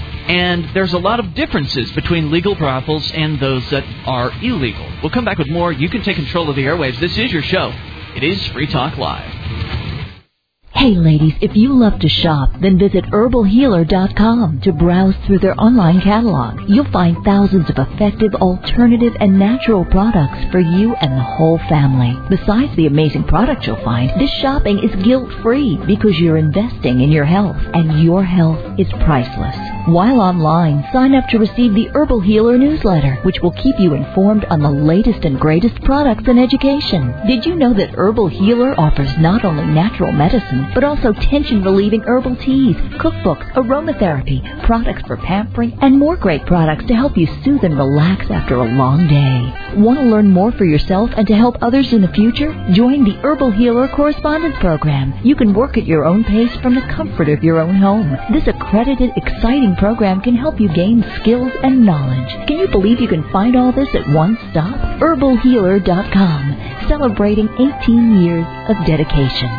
And there's a lot of differences between legal brothels and those that are illegal. We'll come back with more. You can take control of the airwaves. This is your show. It is Free Talk Live. Hey ladies, if you love to shop, then visit herbal healer dot com to browse through their online catalog. You'll find thousands of effective, alternative, and natural products for you and the whole family. Besides the amazing products you'll find, this shopping is guilt-free because you're investing in your health, and your health is priceless. While online, sign up to receive the Herbal Healer newsletter, which will keep you informed on the latest and greatest products and education. Did you know that Herbal Healer offers not only natural medicine, but also tension-relieving herbal teas, cookbooks, aromatherapy, products for pampering, and more great products to help you soothe and relax after a long day. Want to learn more for yourself and to help others in the future? Join the Herbal Healer Correspondence Program. You can work at your own pace from the comfort of your own home. This accredited, exciting program can help you gain skills and knowledge. Can you believe you can find all this at one stop? herbal healer dot com, celebrating eighteen years of dedication.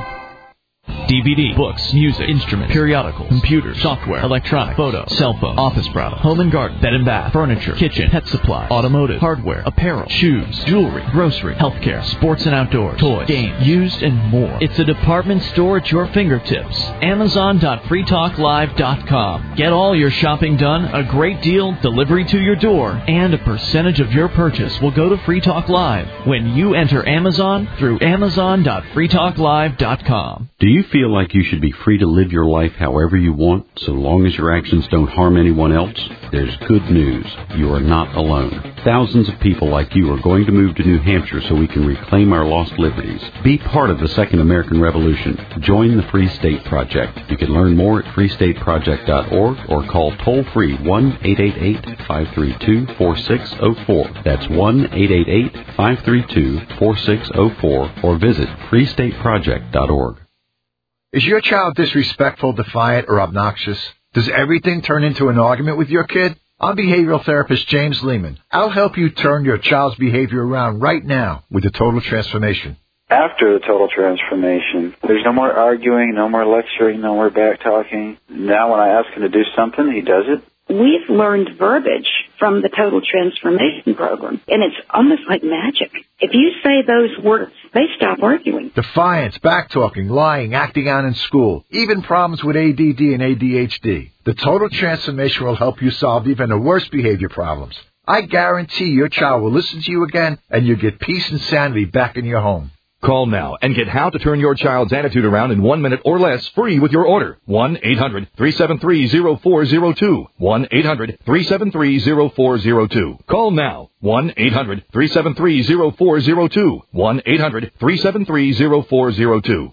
D V D, books, music, instruments, periodicals, computers, software, electronic, photo, cell phone, office products, home and garden, bed and bath, furniture, kitchen, pet supply, automotive, hardware, apparel, shoes, jewelry, grocery, healthcare, sports and outdoors, toys, games, used, and more. It's a department store at your fingertips. Amazon dot free talk live dot com. Get all your shopping done, a great deal, delivery to your door, and a percentage of your purchase will go to Free Talk Live when you enter Amazon through Amazon dot free talk live dot com. Do you feel like you should be free to live your life however you want, so long as your actions don't harm anyone else? There's good news. You are not alone. Thousands of people like you are going to move to New Hampshire so we can reclaim our lost liberties. Be part of the Second American Revolution. Join the Free State Project. You can learn more at free state project dot org or call toll-free one eight eight eight, five three two, four six zero four. That's one eight eight eight, five three two, four six zero four or visit free state project dot org. Is your child disrespectful, defiant, or obnoxious? Does everything turn into an argument with your kid? I'm behavioral therapist James Lehman. I'll help you turn your child's behavior around right now with the Total Transformation. After the total transformation, there's no more arguing, no more lecturing, no more back-talking. Now when I ask him to do something, he does it. We've learned verbiage from the Total Transformation Program, and it's almost like magic. If you say those words, they stop arguing. Defiance, backtalking, lying, acting out in school, even problems with A D D and A D H D. The Total Transformation will help you solve even the worst behavior problems. I guarantee your child will listen to you again, and you'll get peace and sanity back in your home. Call now and get how to turn your child's attitude around in one minute or less free with your order. one eight hundred three seven three zero four zero two. one eight hundred three seven three zero four zero two. Call now. one eight hundred three seven three zero four zero two. one eight hundred three seven three zero four zero two.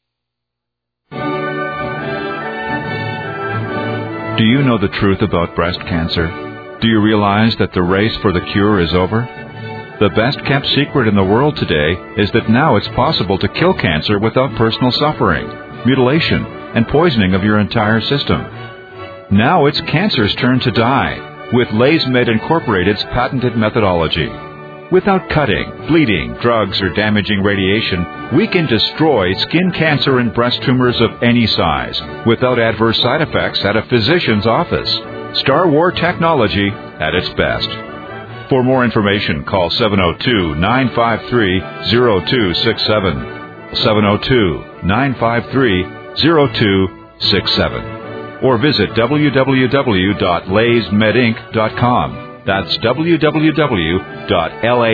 Do you know the truth about breast cancer? Do you realize that the race for the cure is over? The best-kept secret in the world today is that now it's possible to kill cancer without personal suffering, mutilation, and poisoning of your entire system. Now it's cancer's turn to die with LaysMed Incorporated's patented methodology. Without cutting, bleeding, drugs, or damaging radiation, we can destroy skin cancer and breast tumors of any size without adverse side effects at a physician's office. Star War technology at its best. For more information, call seven oh two, nine five three, oh two six seven, seven oh two, nine five three, oh two six seven, or visit w w w dot lays med inc dot com. That's w w w dot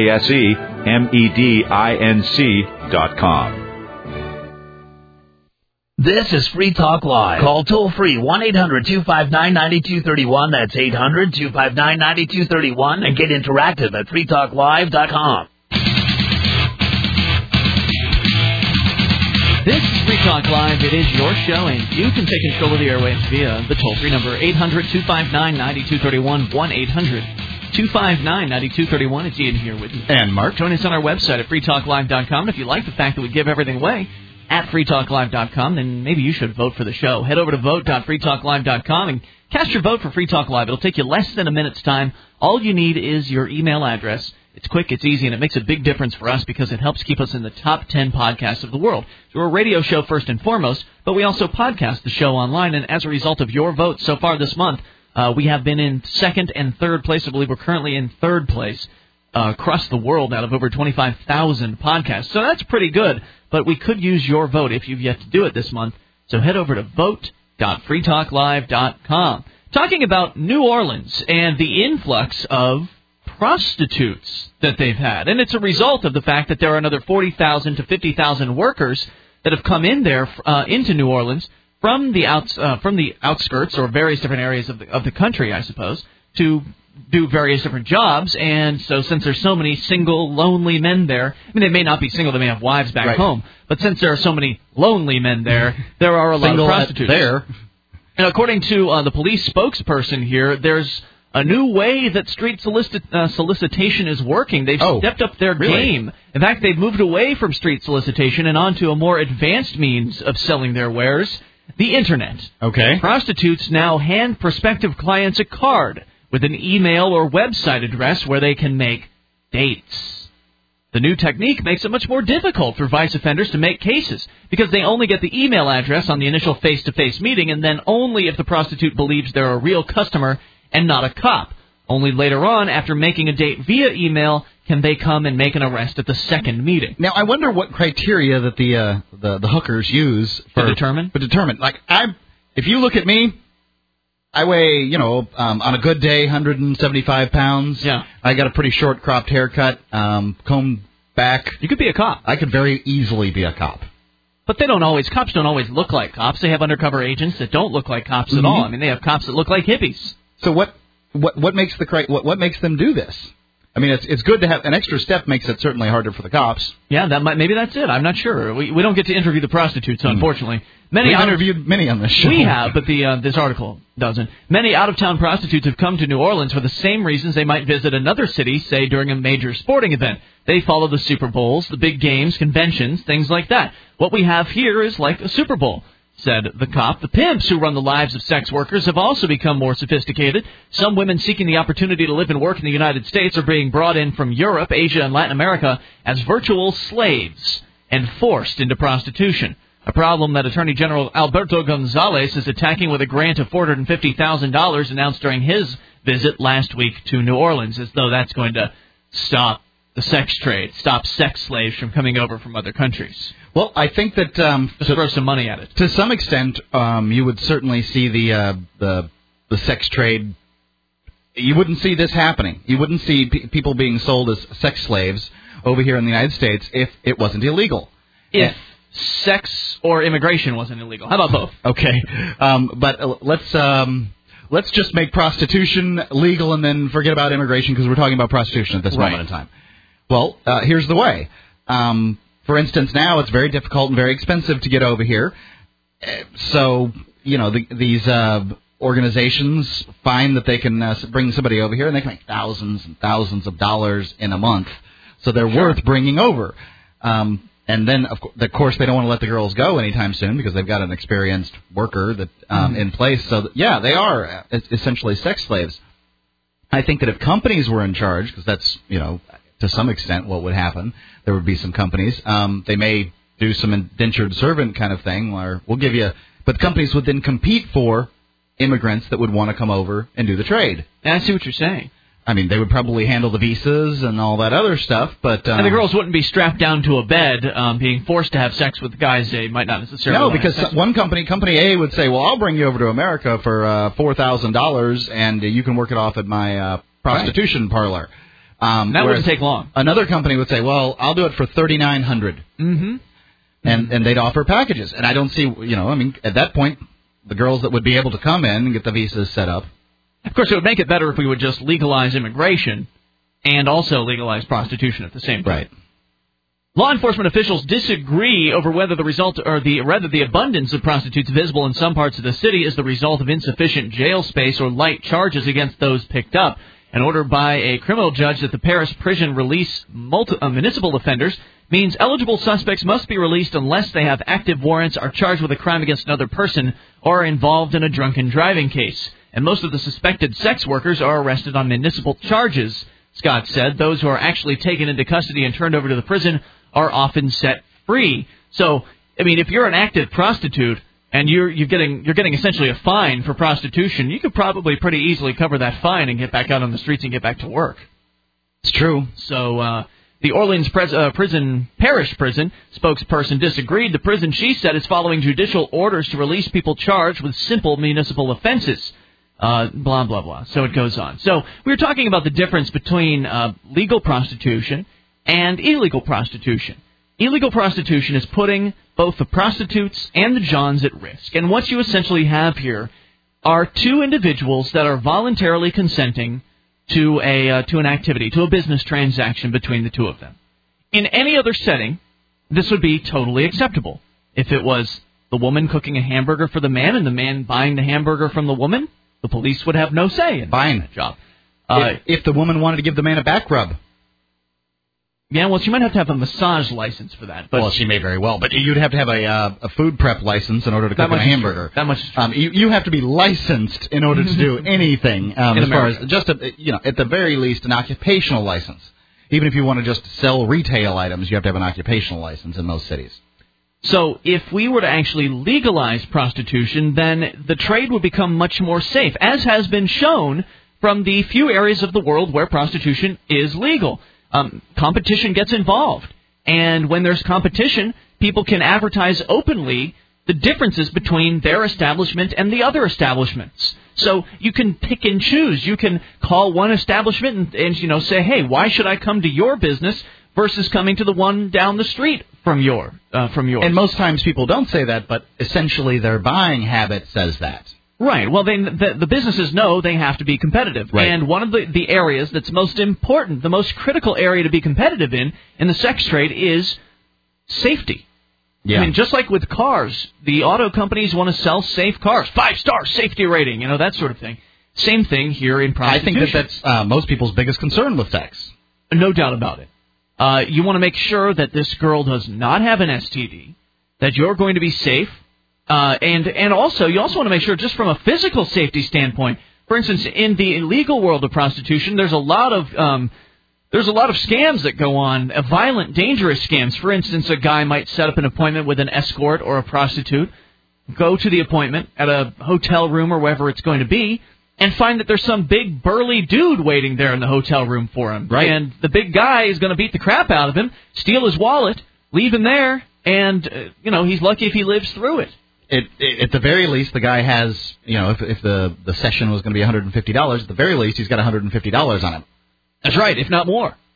lasemedinc dot com. This is Free Talk Live. Call toll-free one eight hundred two five nine nine two three one. That's eight hundred two five nine nine two three one. And get interactive at free talk live dot com. This is Free Talk Live. It is your show, and you can take control of the airwaves via the toll-free number eight hundred two five nine nine two three one, one eight hundred two five nine nine two three one. It's Ian here with you. And Mark. Join us on our website at free talk live dot com. If you like the fact that we give everything away at free talk live dot com, then maybe you should vote for the show. Head over to vote dot free talk live dot com and cast your vote for Free Talk Live. It'll take you less than a minute's time. All you need is your email address. It's quick, it's easy, and it makes a big difference for us because it helps keep us in the top ten podcasts of the world. So we're a radio show first and foremost, but we also podcast the show online, and as a result of your votes so far this month, uh, we have been in second and third place. I believe we're currently in third place uh, across the world out of over twenty-five thousand podcasts. So that's pretty good, but we could use your vote if you've yet to do it this month. So head over to vote dot free talk live dot com. Talking about New Orleans and the influx of prostitutes that they've had. And it's a result of the fact that there are another forty thousand to fifty thousand workers that have come in there uh, into New Orleans from the outs uh, from the outskirts or various different areas of the of the country, I suppose, to do various different jobs. And so since there's so many single, lonely men there, I mean, they may not be single, they may have wives back right. home, but since there are so many lonely men there, there are a lot single of prostitutes there. And according to uh, the police spokesperson here, there's a new way that street solicit- uh, solicitation is working. They've oh, stepped up their really? game. In fact, they've moved away from street solicitation and onto a more advanced means of selling their wares, the Internet. Okay. Prostitutes now hand prospective clients a card with an email or website address where they can make dates. The new technique makes it much more difficult for vice offenders to make cases because they only get the email address on the initial face-to-face meeting, and then only if the prostitute believes they're a real customer and not a cop. Only later on, after making a date via email, can they come and make an arrest at the second meeting. Now, I wonder what criteria that the uh, the, the hookers use for to determine. To determine, like, I, if you look at me, I weigh, you know, um, on a good day, one hundred seventy-five pounds. Yeah. I got a pretty short cropped haircut, um, combed back. You could be a cop. I could very easily be a cop. But they don't always, cops don't always look like cops. They have undercover agents that don't look like cops Mm-hmm. at all. I mean, they have cops that look like hippies. So what, what, what makes the cri- what, what makes them do this? I mean, it's it's good to have an extra step. Makes it certainly harder for the cops. Yeah, that might maybe that's it. I'm not sure. We we don't get to interview the prostitutes, unfortunately. Many We've out- interviewed many on this show. We have, but the uh, this article doesn't. Many out-of-town prostitutes have come to New Orleans for the same reasons they might visit another city, say during a major sporting event. They follow the Super Bowls, the big games, conventions, things like that. What we have here is like a Super Bowl, said the cop. The pimps who run the lives of sex workers have also become more sophisticated. Some women seeking the opportunity to live and work in the United States are being brought in from Europe, Asia, and Latin America as virtual slaves and forced into prostitution. A problem that Attorney General Alberto Gonzales is attacking with a grant of four hundred fifty thousand dollars announced during his visit last week to New Orleans, as though that's going to stop the sex trade, stop sex slaves from coming over from other countries. Well, I think that um, just throw some money at it. To some extent, um, you would certainly see the uh, the the sex trade. You wouldn't see this happening. You wouldn't see p- people being sold as sex slaves over here in the United States if it wasn't illegal. If sex or immigration wasn't illegal. How about both? Okay. Um, but uh, let's um, let's just make prostitution legal and then forget about immigration because we're talking about prostitution at this Right. moment in time. Well, uh, here's the way. Um, for instance, now it's very difficult and very expensive to get over here. Uh, So, you know, the, these uh, organizations find that they can uh, bring somebody over here and they can make thousands and thousands of dollars in a month. So they're worth bringing over. Um, and then, of, co- of course, they don't want to let the girls go anytime soon because they've got an experienced worker that um, Mhm. in place. So, that, yeah, they are uh, essentially sex slaves. I think that if companies were in charge, because that's, you know, to some extent what would happen, there would be some companies. Um, they may do some indentured servant kind of thing, or we'll give you, but companies would then compete for immigrants that would want to come over and do the trade. And I see what you're saying. I mean, they would probably handle the visas and all that other stuff, but... Um, and the girls wouldn't be strapped down to a bed, um, being forced to have sex with guys they might not necessarily No, want to have because sex one company, Company A, would say, well, I'll bring you over to America for uh, four thousand dollars, and uh, you can work it off at my uh, prostitution Right. parlor. Um, That whereas wouldn't take long. Another company would say, well, I'll do it for thirty-nine hundred dollars. Mm-hmm. And, and they'd offer packages. And I don't see, you know, I mean, at that point, the girls that would be able to come in and get the visas set up. Of course, it would make it better if we would just legalize immigration and also legalize prostitution at the same time. Right. Law enforcement officials disagree over whether the result or the rather the abundance of prostitutes visible in some parts of the city is the result of insufficient jail space or light charges against those picked up. An order by a criminal judge that the Paris prison release multi- uh, municipal offenders means eligible suspects must be released unless they have active warrants, are charged with a crime against another person, or are involved in a drunken driving case. And most of the suspected sex workers are arrested on municipal charges, Scott said. Those who are actually taken into custody and turned over to the prison are often set free. So, I mean, if you're an active prostitute and you're you're getting you're getting essentially a fine for prostitution, you could probably pretty easily cover that fine and get back out on the streets and get back to work. It's true. So uh, the Orleans pres- uh, prison parish prison spokesperson disagreed. The prison, she said, is following judicial orders to release people charged with simple municipal offenses. Uh, blah, blah, blah. So it goes on. So we were talking about the difference between uh, legal prostitution and illegal prostitution. Illegal prostitution is putting both the prostitutes and the Johns at risk. And what you essentially have here are two individuals that are voluntarily consenting to a uh, to an activity, to a business transaction between the two of them. In any other setting, this would be totally acceptable. If it was the woman cooking a hamburger for the man and the man buying the hamburger from the woman, the police would have no say in Fine. that job. Uh, if, if the woman wanted to give the man a back rub. Yeah, well, she might have to have a massage license for that. But Well, she may very well, but you'd have to have a uh, a food prep license in order to That cook a much is hamburger. true. That much is true. Um, you you have to be licensed in order to do anything. Um, In as far America. as just a, you know, at the very least, an occupational license. Even if you want to just sell retail items, you have to have an occupational license in most cities. So if we were to actually legalize prostitution, then the trade would become much more safe, as has been shown from the few areas of the world where prostitution is legal. Um, competition gets involved, and when there's competition, people can advertise openly the differences between their establishment and the other establishments. So you can pick and choose. You can call one establishment and, and you know say, hey, why should I come to your business versus coming to the one down the street from your uh, from yours? And most times people don't say that, but essentially their buying habit says that. Right. Well, they, the, the businesses know they have to be competitive. Right. And one of the, the areas that's most important, the most critical area to be competitive in, in the sex trade is safety. Yeah. I mean, just like with cars, the auto companies want to sell safe cars. Five-star safety rating, you know, that sort of thing. Same thing here in I prostitution. think that that's uh, most people's biggest concern with sex. No doubt about it. Uh, you want to make sure that this girl does not have an S T D, that you're going to be safe, uh, and and also you also want to make sure, just from a physical safety standpoint, for instance, in the illegal world of prostitution, there's a lot of um, there's a lot of scams that go on, uh, violent, dangerous scams. For instance, a guy might set up an appointment with an escort or a prostitute, go to the appointment at a hotel room or wherever it's going to be, and find that there's some big burly dude waiting there in the hotel room for him. Right. And the big guy is going to beat the crap out of him, steal his wallet, leave him there, and, uh, you know, he's lucky if he lives through it. It, it, at the very least, the guy has, you know, if, if the, the session was going to be one hundred fifty dollars, at the very least, he's got one hundred fifty dollars on him. That's right, if not more.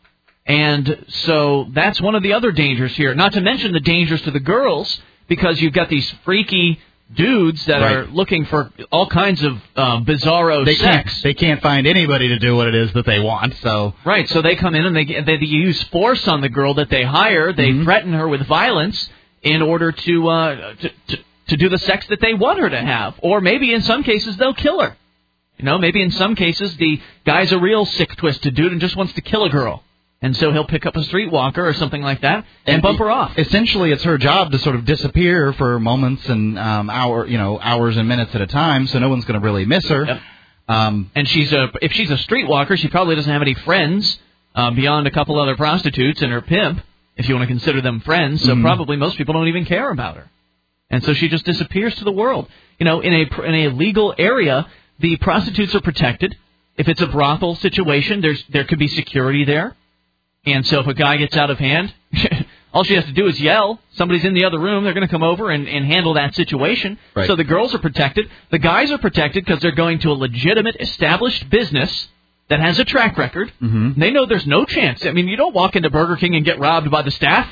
And so that's one of the other dangers here. Not to mention the dangers to the girls, because you've got these freaky dudes that Right. are looking for all kinds of uh, bizarro they sex. Can't, they can't find anybody to do what it is that they want. So Right, so they come in and they they use force on the girl that they hire. They Mm-hmm. threaten her with violence in order to, uh, to to to do the sex that they want her to have. Or maybe in some cases they'll kill her. You know, maybe in some cases the guy's a real sick, twisted dude and just wants to kill a girl. And so he'll pick up a streetwalker or something like that and, and bump her off. Essentially, it's her job to sort of disappear for moments and um, hour, you know, hours and minutes at a time, so no one's going to really miss her. Yep. Um, and she's a if she's a streetwalker, she probably doesn't have any friends uh, beyond a couple other prostitutes and her pimp, if you want to consider them friends. So Mhm. probably most people don't even care about her. And so she just disappears to the world. You know, in a in a legal area, the prostitutes are protected. If it's a brothel situation, there's there could be security there. And so if a guy gets out of hand, all she has to do is yell. Somebody's in the other room. They're going to come over and, and handle that situation. Right. So the girls are protected. The guys are protected because they're going to a legitimate, established business that has a track record. Mm-hmm. They know there's no chance. I mean, you don't walk into Burger King and get robbed by the staff.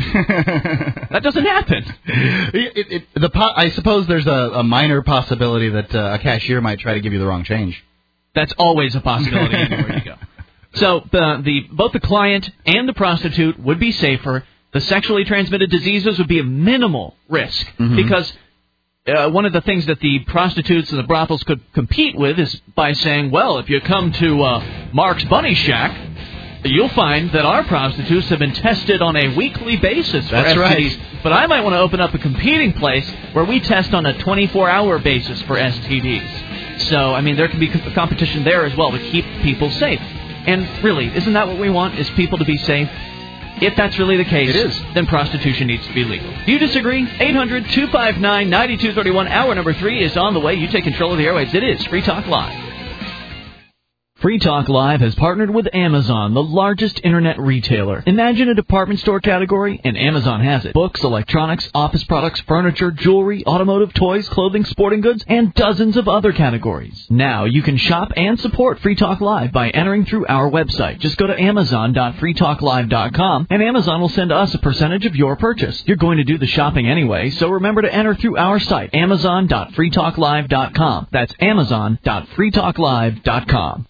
That doesn't happen. It, it, it, the po- I suppose there's a, a minor possibility that uh, a cashier might try to give you the wrong change. That's always a possibility anywhere you go. So the, the both the client and the prostitute would be safer. The sexually transmitted diseases would be a minimal risk Mhm. because uh, one of the things that the prostitutes and the brothels could compete with is by saying, well, if you come to uh, Mark's Bunny Shack, you'll find that our prostitutes have been tested on a weekly basis for That's S T Ds. right. But I might want to open up a competing place where we test on a twenty-four hour basis for S T Ds. So, I mean, there can be co- competition there as well to keep people safe. And really, isn't that what we want, is people to be safe? If that's really the case, It is. then prostitution needs to be legal. Do you disagree? eight hundred two five nine nine two three one. Hour number three is on the way. You take control of the airwaves. It is Free Talk Live. Free Talk Live has partnered with Amazon, the largest internet retailer. Imagine a department store category, and Amazon has it. Books, electronics, office products, furniture, jewelry, automotive, toys, clothing, sporting goods, and dozens of other categories. Now you can shop and support Free Talk Live by entering through our website. Just go to amazon dot free talk live dot com, and Amazon will send us a percentage of your purchase. You're going to do the shopping anyway, so remember to enter through our site, amazon dot free talk live dot com. That's amazon dot free talk live dot com.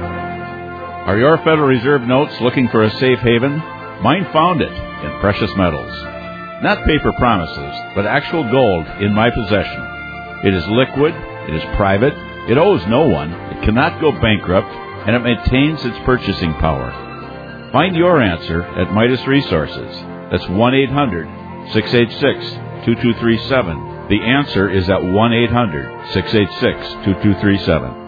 Are your Federal Reserve notes looking for a safe haven? Mine found it in precious metals. Not paper promises, but actual gold in my possession. It is liquid, it is private, it owes no one, it cannot go bankrupt, and it maintains its purchasing power. Find your answer at Midas Resources. That's one eight hundred six eight six two two three seven. The answer is at one eight hundred six eight six two two three seven.